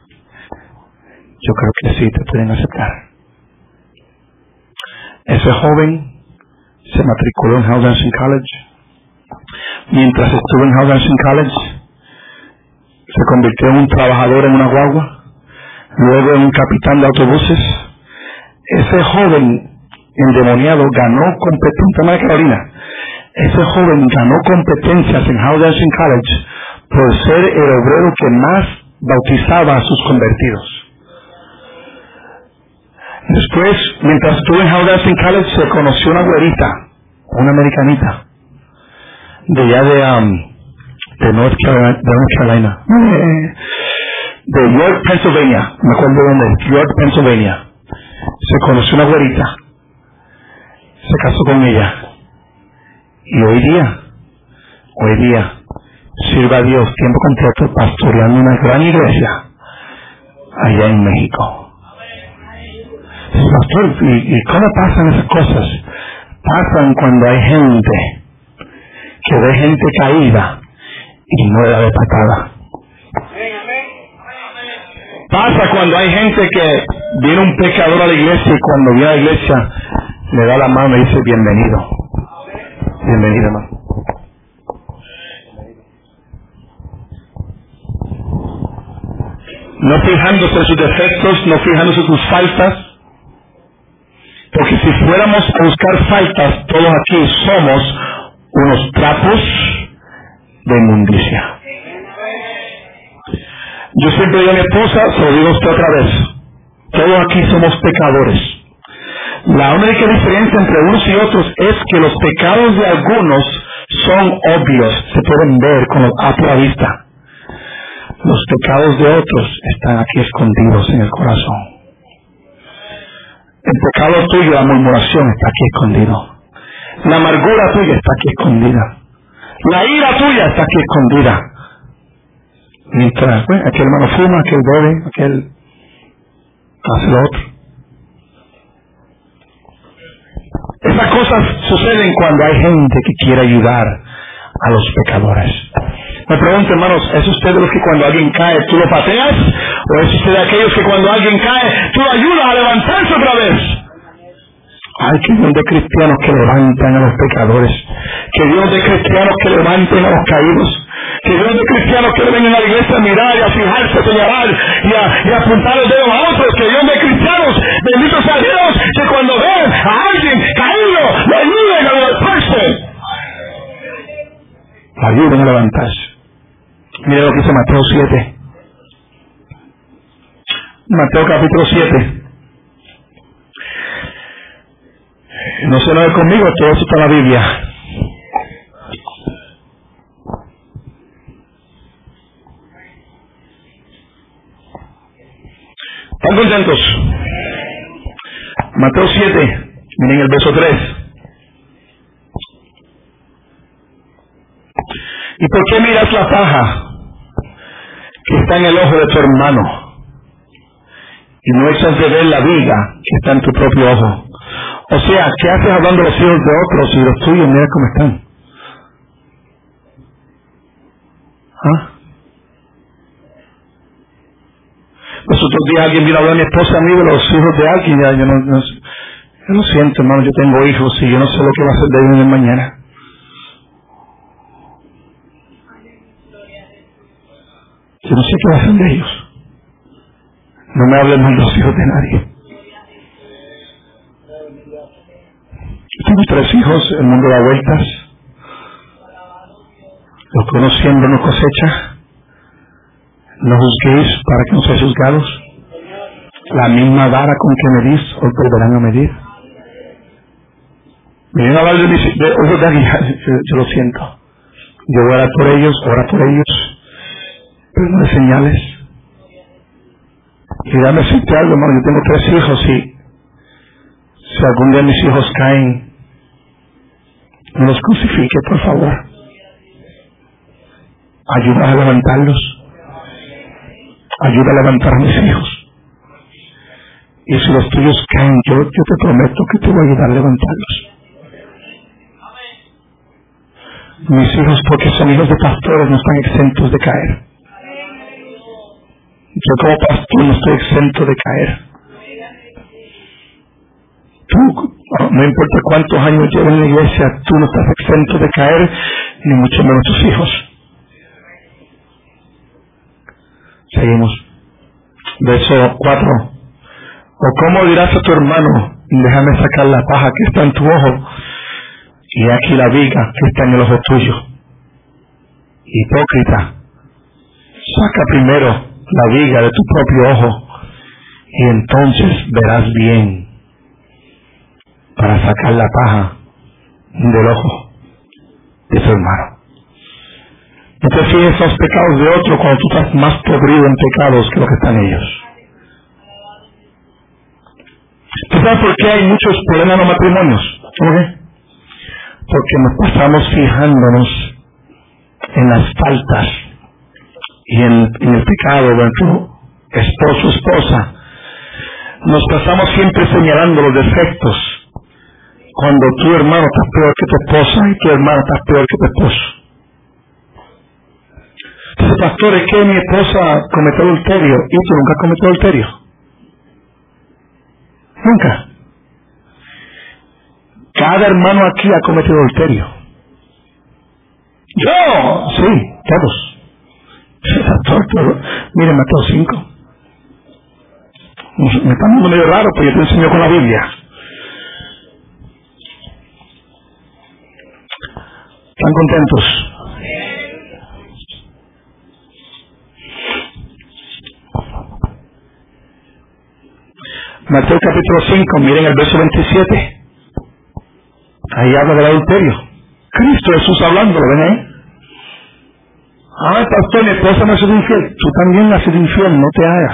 yo creo que sí, te pueden aceptar. Ese joven se matriculó en Howard College. Mientras estuvo en Howard College, se convirtió en un trabajador en una guagua, luego en un capitán de autobuses. Ese joven endemoniado ganó competencias, Carolina. Ese joven ganó competencias en Howard College por ser el obrero que más bautizaba a sus convertidos. Después, mientras estuvo en Howard College, se conoció una güerita, una americanita, de allá de North Carolina, de York, Pennsylvania, me acuerdo de dónde, York, Pennsylvania. Se conoció una güerita, se casó con ella, y hoy día, sirva a Dios tiempo completo pastoreando una gran iglesia allá en México. Pastor, ¿y cómo pasan esas cosas? Pasan cuando hay gente que ve gente caída y muera de patada. Pasa cuando hay gente que viene un pecador a la iglesia y cuando viene a la iglesia le da la mano y dice bienvenido. Bienvenido, hermano. No fijándose en sus defectos, no fijándose en sus faltas. Porque si fuéramos a buscar faltas, todos aquí somos unos trapos de inmundicia. Yo siempre digo a mi esposa, se lo digo a usted otra vez, todos aquí somos pecadores. La única diferencia entre unos y otros es que los pecados de algunos son obvios, se pueden ver a la vista. Los pecados de otros están aquí escondidos en el corazón. El pecado tuyo, la murmuración, está aquí escondido. La amargura tuya está aquí escondida. La ira tuya está aquí escondida. Mientras, aquel hermano fuma, aquel bebe, aquel hace lo otro. Esas cosas suceden cuando hay gente que quiere ayudar a los pecadores. Me pregunto, hermanos, ¿es usted de los que cuando alguien cae tú lo pateas? ¿O es usted de aquellos que cuando alguien cae tú lo ayudas a levantarse otra vez? Ay, que Dios de cristianos que levantan a los pecadores. Que Dios de cristianos que levanten a los caídos. Que Dios de cristianos que vengan a la iglesia a mirar y a fijarse, a señalar y a apuntar el dedo a otros. Que Dios de cristianos, bendito sea Dios, que cuando ven a alguien caído, lo ayuden a levantarse. Lo ayuden a levantarse. Mire lo que dice Mateo 7. Mateo capítulo 7. No se lo ve conmigo, todo eso está en la Biblia. ¿Están contentos? Mateo 7, miren el verso 3. ¿Y por qué miras la paja que está en el ojo de tu hermano y no echas de ver la viga que está en tu propio ojo. O sea, ¿qué haces hablando de los hijos de otros y los tuyos? Mira cómo están. ¿Ah? Los otros días alguien vino a hablar a mi esposa a mí de los hijos de alguien. Ya, yo no siento, hermano, yo tengo hijos y yo no sé lo que va a hacer de ellos en el mañana. Yo no sé qué va a hacer de ellos. No me hablen mal de los hijos de nadie. Tengo 3 hijos, el mundo da vueltas. Lo que uno siembra no cosecha. No juzguéis para que no seáis juzgados. La misma vara con que medís, os volverán a medir. Me vienen a hablar de hijos de alguien, yo lo siento. Yo voy a orar por ellos, ora por ellos, pero no de señales. Y dame decirte algo, hermano, yo tengo 3 hijos y si algún día mis hijos caen, no los crucifique, por favor. Ayuda a levantarlos. Ayuda a levantar a mis hijos. Y si los tuyos caen, yo te prometo que te voy a ayudar a levantarlos. Mis hijos, porque son hijos de pastores, no están exentos de caer. Yo como pastor no estoy exento de caer. Tú, no importa cuántos años lleves en la iglesia, tú no estás exento de caer, ni mucho menos tus hijos. Seguimos. Verso 4. ¿O cómo dirás a tu hermano, déjame sacar la paja que está en tu ojo, y aquí la viga que está en el ojo tuyo? Hipócrita, saca primero la viga de tu propio ojo, y entonces verás bien para sacar la paja del ojo de tu hermano. No te fijes en los pecados de otro cuando tú estás más podrido en pecados que lo que están ellos. ¿Tú sabes por qué hay muchos problemas en los matrimonios? ¿Por qué? Porque nos pasamos fijándonos en las faltas y en el pecado de tu esposo o esposa. Nos pasamos siempre señalando los defectos cuando tu hermano está peor que tu esposa y tu hermana está peor que tu esposo. Dice, pastor, es que mi esposa cometió adulterio y tú nunca has cometido adulterio. Nunca. Cada hermano aquí ha cometido adulterio. Yo, sí, todos. Miren, Mateo 5. Me está dando medio raro, pero yo te enseño con la Biblia. ¿Están contentos? Mateo capítulo 5, miren el verso 27. Ahí habla del adulterio. Cristo Jesús hablando, ¿lo ven ahí? Ah, pastor, mi esposa me ha sido infiel. Tú también has sido infiel, no te hagas.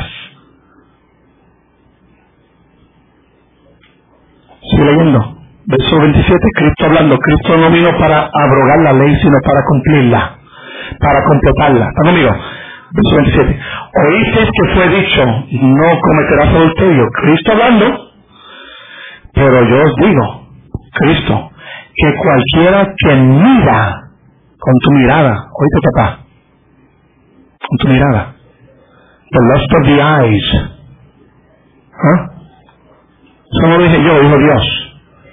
Sigue leyendo. Verso 27, Cristo hablando. Cristo no vino para abrogar la ley, sino para cumplirla, para completarla. ¿Está conmigo? Verso 27. Oísteis que fue dicho, no cometerás adulterio. Cristo hablando, pero yo os digo, Cristo, que cualquiera que mira con tu mirada, oíste papá, con tu mirada, the lust of the eyes, eso no lo dije yo, dijo Dios.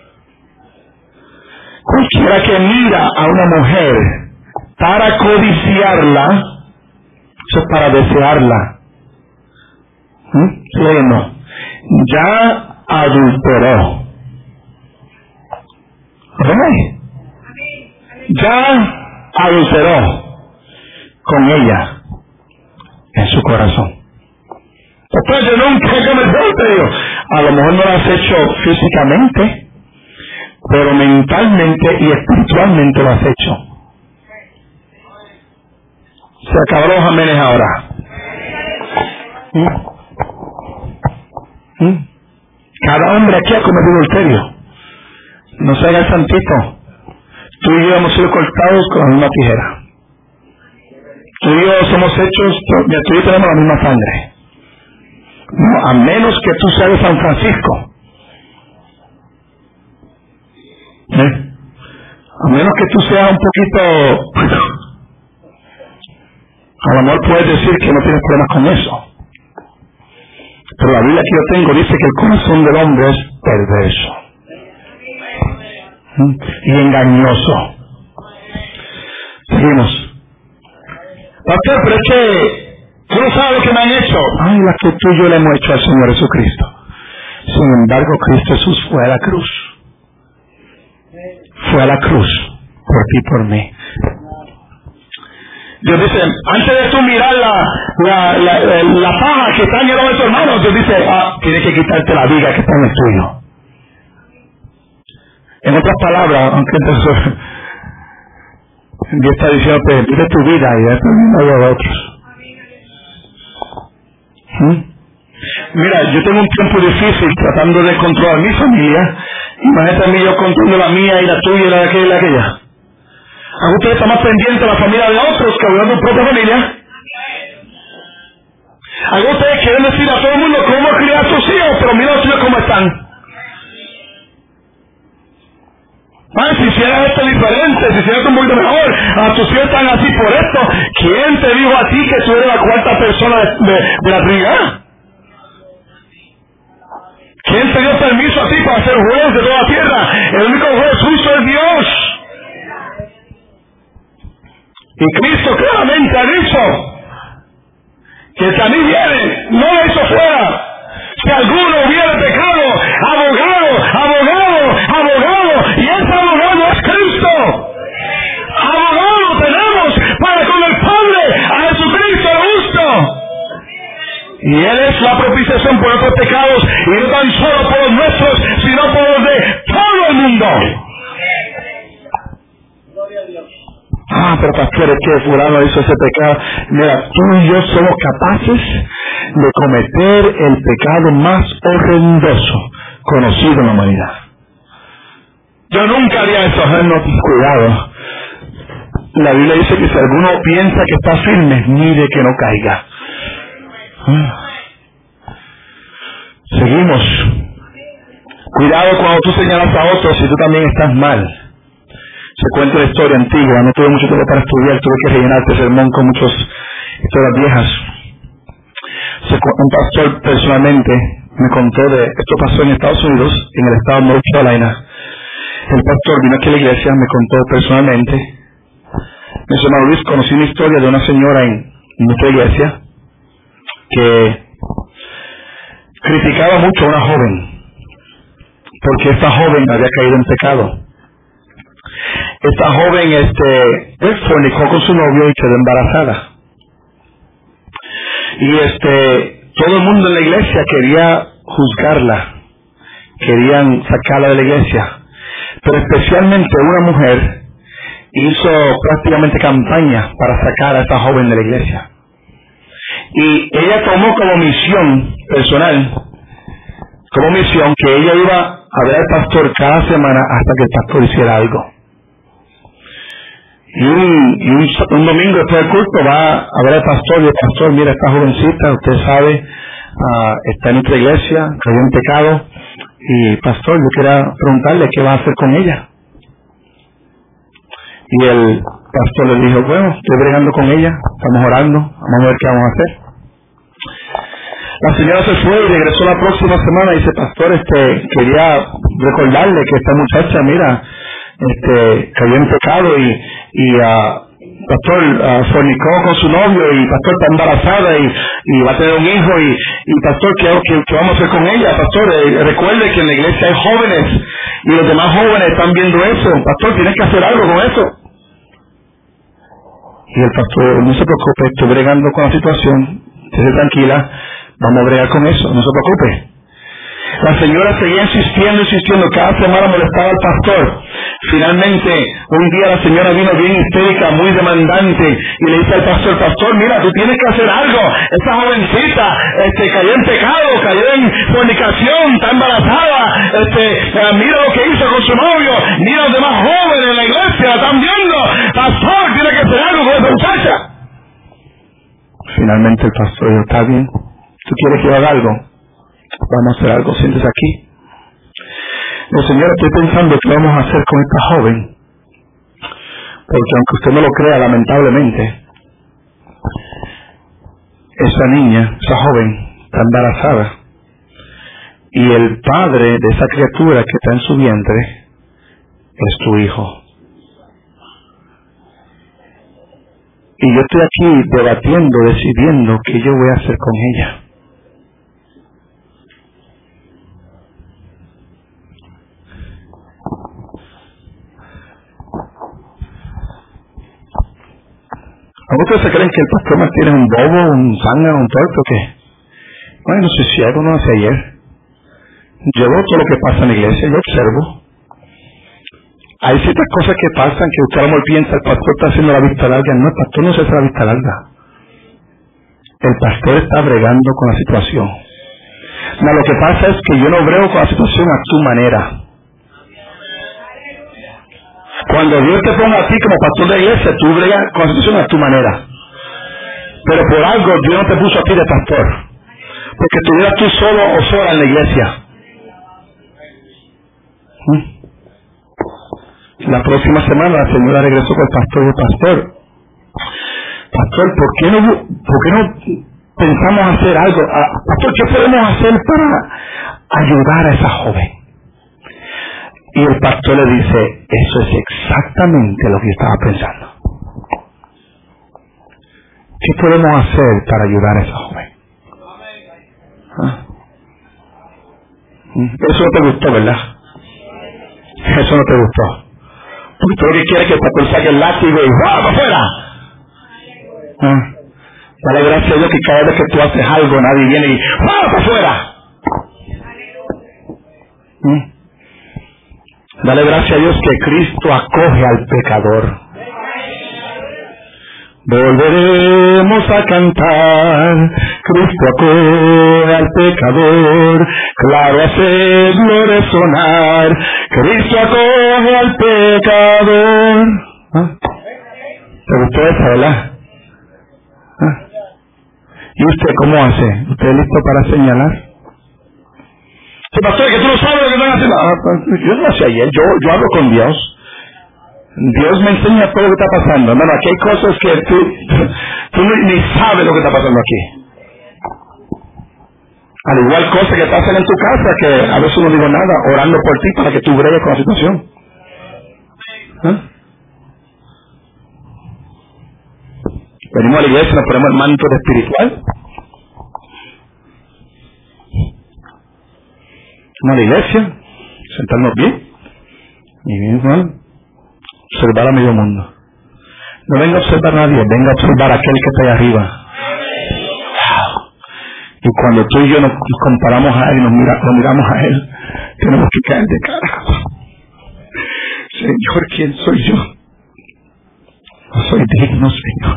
Cualquiera que mira a una mujer para codiciarla, eso es para desearla, no, ya adulteró. ¿Ven? Ya adulteró con ella en su corazón. Después yo nunca he cometido adulterio. A lo mejor no lo has hecho físicamente, pero mentalmente y espiritualmente lo has hecho. Se acabaron los amenes ahora. Cada hombre aquí ha cometido adulterio. No se haga el santito. Tú y yo hemos sido cortados con la misma tijera. Tú y yo somos hechos, tú y yo tenemos la misma sangre. No, a menos que tú seas de San Francisco. A menos que tú seas un poquito... A lo mejor puedes decir que no tienes problemas con eso. Pero la Biblia que yo tengo dice que el corazón del hombre es perverso y engañoso. Seguimos. Pastor, pero es que tú no sabes lo que me han hecho. Ay, la que tú y yo le hemos hecho al Señor Jesucristo. Sin embargo, Cristo Jesús fue a la cruz. Fue a la cruz por ti y por mí. Dios dice, antes de tú mirar la paja que está en el ojo de tu hermano, Dios dice, tienes que quitarte la viga que está en el tuyo. En otras palabras, aunque entonces Dios está diciéndote, vive tu vida y ya está viendo de otros. Mira, yo tengo un tiempo difícil tratando de controlar mi familia. Imagínate a mí yo controlando la mía y la tuya y la de aquella y la aquella. ¿A usted está más pendiente de la familia de otros que de tu propia familia? ¿A ustedes quieren decir a todo el mundo cómo criar a sus hijos, pero mira los hijos cómo están? Si hicieras esto diferente, si hicieras esto un poquito mejor, a tus hijos están así por esto. ¿Quién te dijo a ti que tú eres la cuarta persona de la Trinidad? ¿Quién te dio permiso a ti para ser juez de toda la tierra? El único juez justo es Dios. Y Cristo claramente ha dicho que el que a mí viene no lo hizo fuera. Si alguno hubiera pecado, abogado, y ese abogado es Cristo. Abogado tenemos para con el Padre, a Jesucristo justo. Y Él es la propiciación por nuestros pecados, y no tan solo por los nuestros, sino por los de todo el mundo. Pero pastor, es que fulano hizo ese pecado. Mira, tú y yo somos capaces de cometer el pecado más horrendoso conocido en la humanidad. Yo nunca haría eso, no, cuidado. La Biblia dice que si alguno piensa que está firme, mire que no caiga. Seguimos. Cuidado cuando tú señalas a otros si tú también estás mal. Se cuenta la historia antigua, no tuve mucho tiempo para estudiar, tuve que rellenar este sermón con muchas historias viejas. Un pastor personalmente me contó de, esto pasó en Estados Unidos, en el estado de North Carolina. El pastor vino aquí a la iglesia, me contó personalmente. Me dice, Luis, conocí una historia de una señora en nuestra iglesia que criticaba mucho a una joven, porque esta joven había caído en pecado. Esta joven fornicó con su novio y quedó embarazada. Y todo el mundo en la iglesia quería juzgarla, querían sacarla de la iglesia, pero especialmente una mujer hizo prácticamente campaña para sacar a esta joven de la iglesia. Y ella tomó como misión personal, como misión que ella iba a ver al pastor cada semana hasta que el pastor hiciera algo. Y un domingo después del culto va a ver al pastor y el pastor, mira, esta jovencita, usted sabe, está en nuestra iglesia, cayó en pecado, y pastor, yo quería preguntarle qué va a hacer con ella. Y el pastor le dijo, bueno, estoy bregando con ella, estamos orando, vamos a ver qué vamos a hacer. La señora se fue y regresó la próxima semana y dice, pastor, quería recordarle que esta muchacha, mira, cayó en pecado y pastor fornicó con su novio y pastor está embarazada y va a tener un hijo y pastor, ¿qué vamos a hacer con ella? Pastor, recuerde que en la iglesia hay jóvenes y los demás jóvenes están viendo eso. Pastor, tienes que hacer algo con eso. Y el pastor, no se preocupe, estoy bregando con la situación, esté tranquila, vamos a bregar con eso, no se preocupe. La señora seguía insistiendo, cada semana molestaba al pastor. Finalmente, un día la señora vino bien histérica, muy demandante, y le dice al pastor, mira, tú tienes que hacer algo. Esa jovencita cayó en pecado, cayó en fornicación, está embarazada, mira lo que hizo con su novio, mira los demás jóvenes en la iglesia, la están viendo. Pastor, tiene que hacer algo con esa muchacha. Finalmente el pastor dijo, está bien, ¿Tú quieres que yo haga algo? Vamos a hacer algo. Siéntese aquí. No, señora, estoy pensando qué vamos a hacer con esta joven. Porque aunque usted no lo crea, lamentablemente, esa niña, esa joven, está embarazada. Y el padre de esa criatura que está en su vientre es tu hijo. Y yo estoy aquí debatiendo, decidiendo qué yo voy a hacer con ella. ¿Ustedes se creen que el pastor Martínez es un bobo, un zángano, un torpe o qué? Bueno, no sé si algo no hace ayer. Yo veo todo lo que pasa en la iglesia, yo observo. Hay ciertas cosas que pasan que usted a lo mejor piensa, el pastor está haciendo la vista larga. No, el pastor no se hace la vista larga. El pastor está bregando con la situación. No, lo que pasa es que yo no brego con la situación a tu manera. Cuando Dios te ponga a ti como pastor de iglesia, tú bregas con la situación a tu manera. Pero por algo Dios no te puso a ti de pastor. Porque estuvieras tú solo o sola en la iglesia. La próxima semana la señora regresó con el pastor y el pastor. Pastor, ¿por qué no pensamos hacer algo? Pastor, ¿qué podemos hacer para ayudar a esa joven? Y el pastor le dice, eso es exactamente lo que yo estaba pensando. ¿Qué podemos hacer para ayudar a esa joven? ¿Ah? Eso no te gustó, ¿verdad? Eso no te gustó. Porque tú lo que quieres es que el pastor saque el látigo y ¡wow! ¡Para afuera! ¿Ah? Dale gracias a Dios que cada vez que tú haces algo, nadie viene y ¡wow! ¡Para afuera! Dale gracias a Dios que Cristo acoge al pecador. Volveremos a cantar, Cristo acoge al pecador, claro hacerlo resonar, Cristo acoge al pecador. ¿Ah? ¿Te gustó esa, verdad? ¿Ah? ¿Y usted cómo hace? ¿Usted es listo para señalar? ¿Qué pasó? ¿Que tú no sabes lo que están haciendo? Pues, yo no lo hacía ayer, yo hablo con Dios. Dios me enseña todo lo que está pasando. Hermano, aquí hay cosas que tú ni sabes lo que está pasando aquí. Al igual cosas que pasan en tu casa que a veces no digo nada, orando por ti para que tú bregues con la situación. ¿Ah? Venimos a la iglesia, nos ponemos el manto de espiritual. Vamos a la iglesia, sentarnos bien. Y bien, hermano, observar a medio mundo. No venga a observar a nadie, venga a observar a aquel que está ahí arriba. Y cuando tú y yo nos comparamos a él y nos miramos a él, tenemos que caer de cara. Señor, ¿quién soy yo? No soy digno, Señor.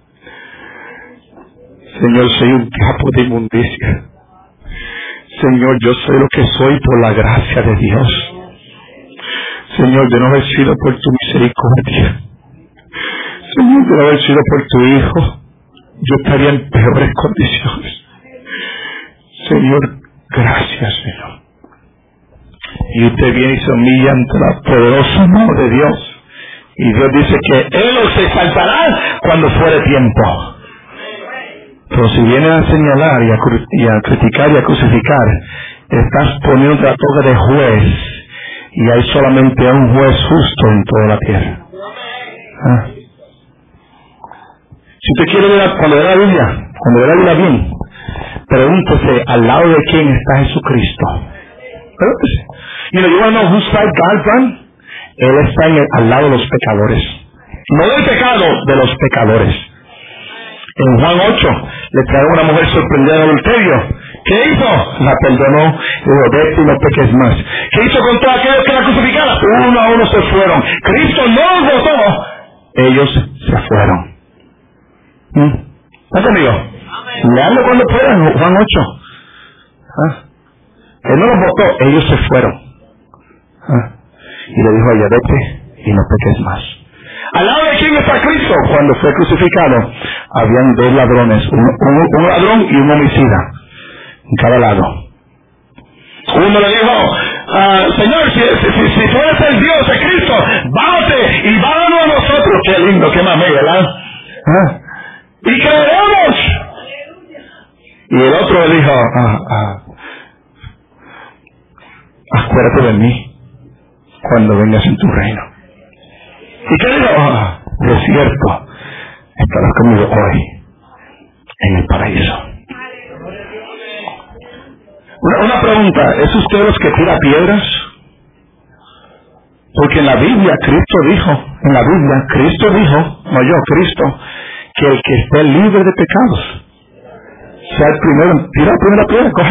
Señor, soy un capo de inmundicia. Señor, yo soy lo que soy por la gracia de Dios. Señor, de no haber sido por tu misericordia. Señor, de no haber sido por tu Hijo, yo estaría en peores condiciones. Señor, gracias, Señor. Y usted viene y se humilla ante la poderosa mano de Dios. Y Dios dice que Él os exaltará cuando fuere tiempo. Pero si vienes a señalar y a criticar y a crucificar, estás poniendo la toga de juez. Y hay solamente un juez justo en toda la tierra. ¿Ah? Si usted quiere ver, cuando ve la Biblia bien, pregúntese al lado de quién está Jesucristo. Pregúntese. You want to know whose side God's on? Él está al lado de los pecadores. No del pecado, de los pecadores. En Juan 8 le trajo una mujer sorprendida en adulterio. ¿Qué hizo? La perdonó y dijo, vete y no peques más. ¿Qué hizo con todos aquellos que la crucificaron? Uno a uno se fueron. Cristo no los votó. Ellos se fueron. ¿Está conmigo? Leanlo cuando puedan, Juan 8. ¿Ah? Él no los votó, ellos se fueron. ¿Ah? Y le dijo a ella, vete y no peques más. Al lado de quién está Cristo. Cuando fue crucificado, habían dos ladrones, un ladrón y un homicida. en cada lado. Uno le dijo, Señor, si tú eres el Dios de Cristo, bájate y bájanos a nosotros. Qué lindo, qué mamey, ¿verdad? Y creeremos. Y el otro le dijo, acuérdate de mí cuando vengas en tu reino. ¿Y qué dijo? De cierto, estarás conmigo hoy en el paraíso. Una pregunta, ¿es usted los que tira piedras? Porque en la Biblia Cristo dijo, Cristo, que el que esté libre de pecados sea el primero, tira la primera piedra, coge.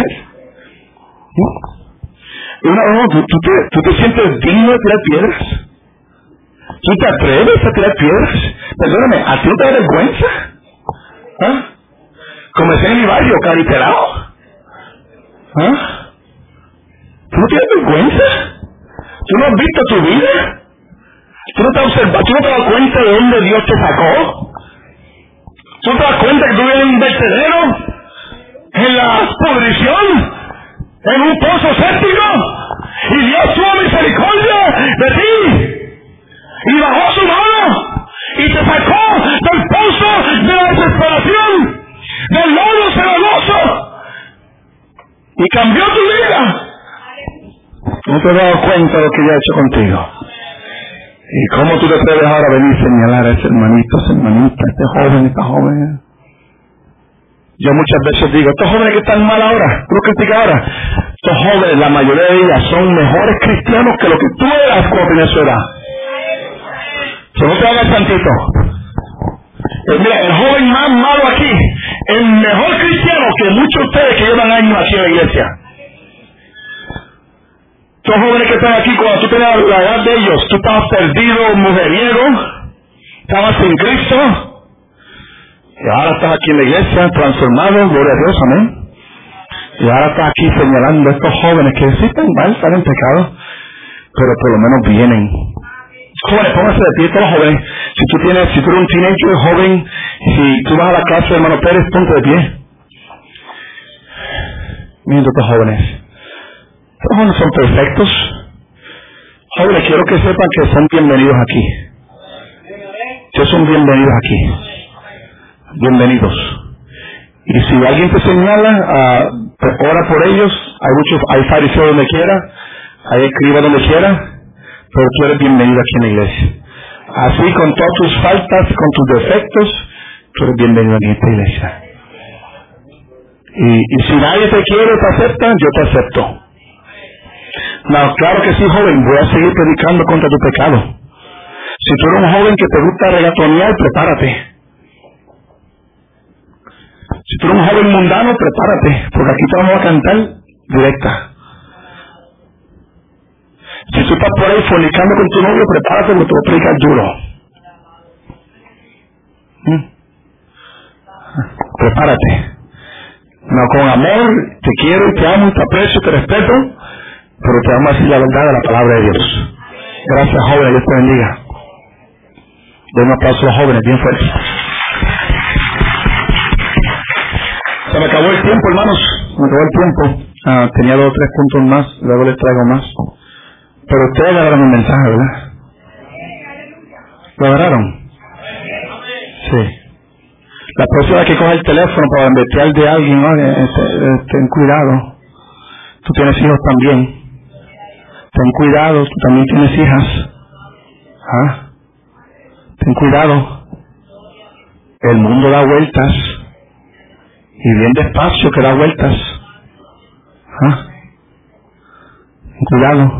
¿Tú te sientes digno de tirar piedras? ¿Tú te atreves a tirar piedras? Perdóname, ¿a ti no te da vergüenza? Como decía en mi barrio, cariterado. ¿Tú no tienes vergüenza? ¿Tú no has visto tu vida? ¿Tú no te has observado? ¿Tú no te das cuenta de dónde Dios te sacó? ¿Tú te das cuenta que tú eres un vertedero? ¿En la pudrición? ¿En un pozo séptico? Y Dios tuvo misericordia de ti. Y bajó su mano. Y te sacó del pozo de la desesperación. Del lodo cenagoso. Y cambió tu vida. ¿No te has dado cuenta de lo que yo he hecho contigo? ¿Y cómo tú te atreves ahora a venir a señalar a ese hermanito, esa hermanita, esta joven? Yo muchas veces digo, estos jóvenes que están mal ahora, tú lo criticas ahora. Estos jóvenes, la mayoría de ellas son mejores cristianos que lo que tú eras cuando tenías su edad. No te hagas santito. Mira, el joven más malo aquí, el mejor cristiano que muchos de ustedes que llevan años aquí en la iglesia. Estos jóvenes que están aquí, cuando tú tenías la edad de ellos, tú estabas perdido, mujeriego, estabas sin Cristo, y ahora estás aquí en la iglesia, transformado, gloria a Dios, amén. Y ahora estás aquí señalando a estos jóvenes que sí están mal, están en pecado, pero por lo menos vienen. Jóvenes, pónganse de pie, todos los jóvenes. Si tú eres un teenager joven, si tú vas a la clase de hermano Pérez, ponte de pie. Miren estos jóvenes. Estos jóvenes son perfectos. Jóvenes, quiero que sepan que son bienvenidos aquí. Que son bienvenidos aquí. Bienvenidos. Y si alguien te señala, ora por ellos. Hay fariseos donde quiera, hay escribas donde quiera, pero tú eres bienvenido aquí en la iglesia. Así, con todas tus faltas, con tus defectos, tú eres bienvenido aquí en esta iglesia. Y si nadie te quiere, te acepta, yo te acepto. No, claro que sí, joven, voy a seguir predicando contra tu pecado. Si tú eres un joven que te gusta regatonear, prepárate. Si tú eres un joven mundano, prepárate, porque aquí te vamos a cantar directa. Si tú estás por ahí fornicando con tu novio, prepárate porque te voy a predicar duro. Prepárate. No, con amor, te quiero, te amo, te aprecio, te respeto, pero te vamos a decir la verdad de la palabra de Dios. Gracias, jóvenes, Dios te bendiga. Den un aplauso a los jóvenes, bien fuerte. Se me acabó el tiempo, hermanos. Se me acabó el tiempo. Tenía 2 o 3 puntos más, luego les traigo más. Pero ustedes agarraron el mensaje, ¿verdad? ¿Lo agarraron? Sí. La próxima que coge el teléfono para investigar de alguien, ten cuidado. Tú tienes hijos también. Ten cuidado, tú también tienes hijas. Ten cuidado. El mundo da vueltas. Y bien despacio que da vueltas. Ten cuidado.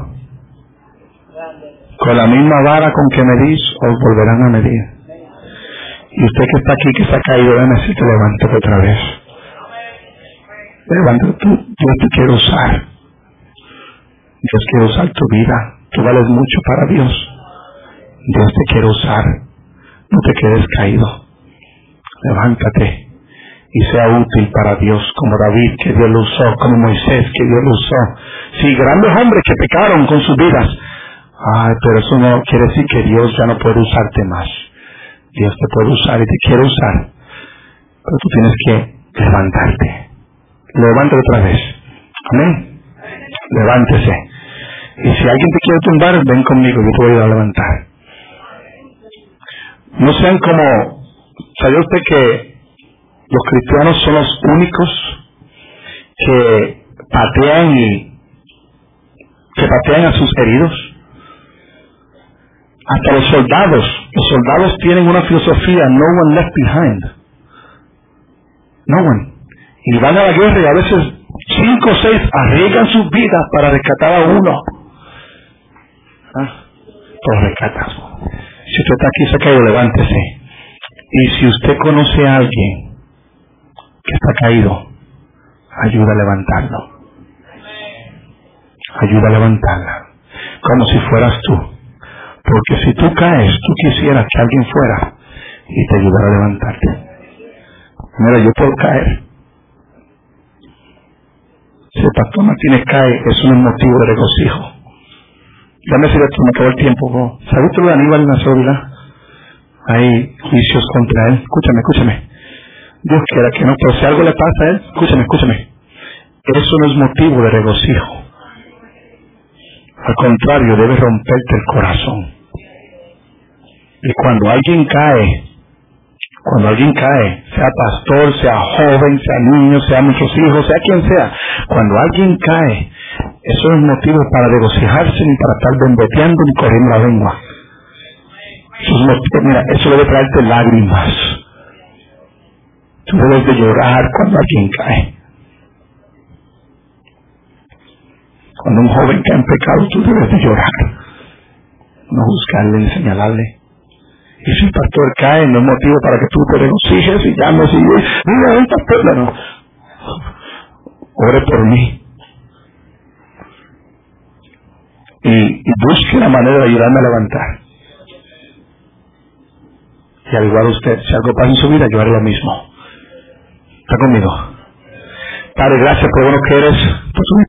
Con la misma vara con que medís, os volverán a medir. Y usted que está aquí, que se ha caído, déjame decirte, levántate otra vez. Levántate, Dios te quiere usar. Dios quiere usar tu vida. Tú vales mucho para Dios. Dios te quiere usar. No te quedes caído. Levántate y sea útil para Dios, como David, que Dios lo usó, como Moisés, que Dios lo usó. Sí, grandes hombres que pecaron con sus vidas. Pero eso no quiere decir que Dios ya no puede usarte más. Dios te puede usar y te quiere usar, pero tú tienes que levantarte. Levántese otra vez. Amén. Levántese. Y si alguien te quiere tumbar, ven conmigo, yo te voy a ayudar a levantar. No sean como... ¿Sabe usted que los cristianos son los únicos que patean a sus heridos? Hasta los soldados tienen una filosofía, no one left behind. No one. Y van a la guerra y a veces 5 o 6 arriesgan sus vidas para rescatar a uno. Los rescatas. Si usted está aquí se ha caído, levántese. Y si usted conoce a alguien que está caído, ayuda a levantarlo. Ayuda a levantarla. Como si fueras tú. Porque si tú caes, tú quisieras que alguien fuera y te ayudara a levantarte. Mira, yo puedo caer. Si el pastor Martínez cae, es un motivo de regocijo. Dame decir esto, me acabó el tiempo. ¿Sabes tú lo de Aníbal Nazola? Hay juicios contra él. Escúchame. Dios quiera que no, pero si algo le pasa a él, escúchame. Eso no es motivo de regocijo. Al contrario, debe romperte el corazón. Y cuando alguien cae, sea pastor, sea joven, sea niño, sea muchos hijos, sea quien sea, cuando alguien cae, eso no es motivo para regocijarse, ni para estar bombeteando, ni corriendo la lengua. Eso debe traerte lágrimas. Tú debes de llorar cuando alguien cae. Cuando un joven cae en pecado, tú debes de llorar. No juzgarle ni señalarle. Y si el pastor cae, no es motivo para que tú te regocijes y llames y digas, mira, el pastor, no. Ore por mí. Y busque la manera de ayudarme a levantar. Y al igual usted, si algo pasa en su vida, yo haré lo mismo. ¿Está conmigo? Padre, gracias por lo bueno que eres.